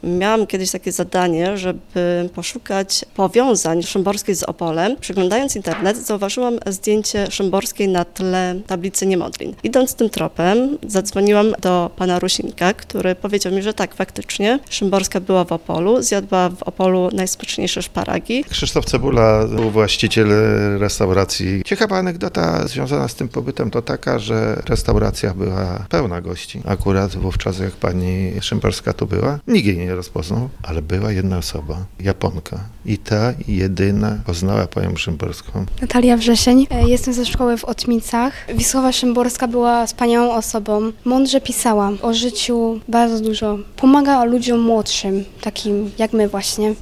Miałam kiedyś takie zadanie, żeby poszukać powiązań Szymborskiej z Opolem. Przeglądając internet, zauważyłam zdjęcie Szymborskiej na tle tablicy niemodlin. Idąc tym tropem, zadzwoniłam do pana Rusinka, który powiedział mi, że tak, faktycznie Szymborska była w Opolu, zjadła w Opolu najsmaczniejsze szparagi. Krzysztof Cebula był właściciel restauracji. Ciekawa anegdota związana z tym pobytem to taka, że restauracja była pełna gości. Akurat wówczas, jak pani Szymborska tu była, nikt jej nie rozpoznał, ale była jedna osoba, Japonka. I ta jedyna poznała panią Szymborską. Natalia Wrzesień. Jestem ze szkoły w Otmicach. Wisława Szymborska była wspaniałą osobą. Mądrze pisała o życiu bardzo dużo. Pomaga ludziom młodszym, takim jak my właśnie.